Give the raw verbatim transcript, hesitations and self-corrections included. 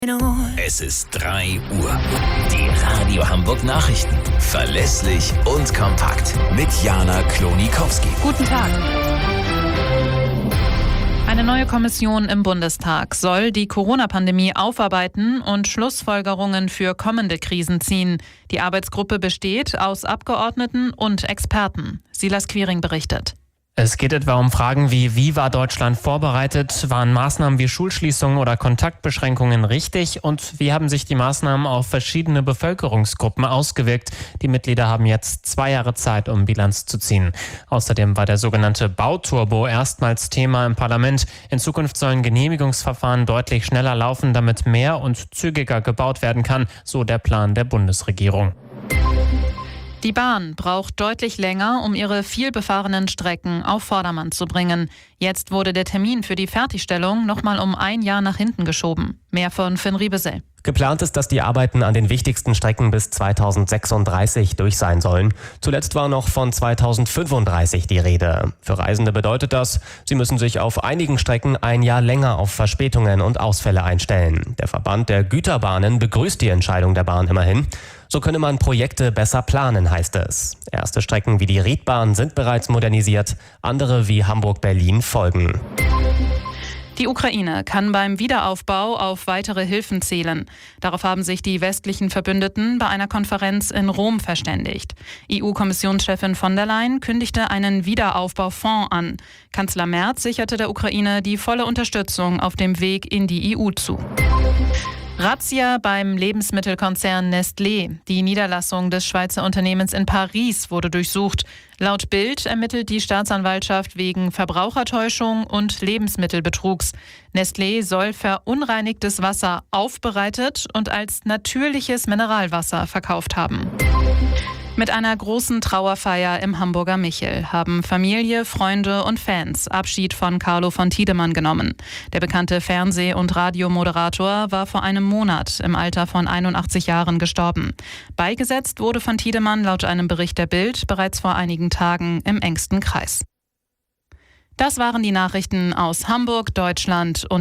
Es ist drei Uhr. Die Radio Hamburg Nachrichten. Verlässlich und kompakt. Mit Jana Klonikowski. Guten Tag. Eine neue Kommission im Bundestag soll die Corona-Pandemie aufarbeiten und Schlussfolgerungen für kommende Krisen ziehen. Die Arbeitsgruppe besteht aus Abgeordneten und Experten. Silas Quiring berichtet. Es geht etwa um Fragen wie, wie war Deutschland vorbereitet, waren Maßnahmen wie Schulschließungen oder Kontaktbeschränkungen richtig und wie haben sich die Maßnahmen auf verschiedene Bevölkerungsgruppen ausgewirkt. Die Mitglieder haben jetzt zwei Jahre Zeit, um Bilanz zu ziehen. Außerdem war der sogenannte Bauturbo erstmals Thema im Parlament. In Zukunft sollen Genehmigungsverfahren deutlich schneller laufen, damit mehr und zügiger gebaut werden kann, so der Plan der Bundesregierung. Die Bahn braucht deutlich länger, um ihre vielbefahrenen Strecken auf Vordermann zu bringen. Jetzt wurde der Termin für die Fertigstellung nochmal um ein Jahr nach hinten geschoben. Mehr von Finn Riebesell. Geplant ist, dass die Arbeiten an den wichtigsten Strecken bis zweitausendsechsunddreißig durch sein sollen. Zuletzt war noch von zweitausendfünfunddreißig die Rede. Für Reisende bedeutet das, sie müssen sich auf einigen Strecken ein Jahr länger auf Verspätungen und Ausfälle einstellen. Der Verband der Güterbahnen begrüßt die Entscheidung der Bahn immerhin. So könne man Projekte besser planen, heißt es. Erste Strecken wie die Riedbahn sind bereits modernisiert, andere wie Hamburg-Berlin folgen. Die Ukraine kann beim Wiederaufbau auf weitere Hilfen zählen. Darauf haben sich die westlichen Verbündeten bei einer Konferenz in Rom verständigt. E U-Kommissionschefin von der Leyen kündigte einen Wiederaufbaufonds an. Kanzler Merz sicherte der Ukraine die volle Unterstützung auf dem Weg in die E U zu. Razzia beim Lebensmittelkonzern Nestlé. Die Niederlassung des Schweizer Unternehmens in Paris wurde durchsucht. Laut Bild ermittelt die Staatsanwaltschaft wegen Verbrauchertäuschung und Lebensmittelbetrugs. Nestlé soll verunreinigtes Wasser aufbereitet und als natürliches Mineralwasser verkauft haben. Mit einer großen Trauerfeier im Hamburger Michel haben Familie, Freunde und Fans Abschied von Carlo von Tiedemann genommen. Der bekannte Fernseh- und Radiomoderator war vor einem Monat im Alter von einundachtzig Jahren gestorben. Beigesetzt wurde von Tiedemann laut einem Bericht der Bild bereits vor einigen Tagen im engsten Kreis. Das waren die Nachrichten aus Hamburg, Deutschland und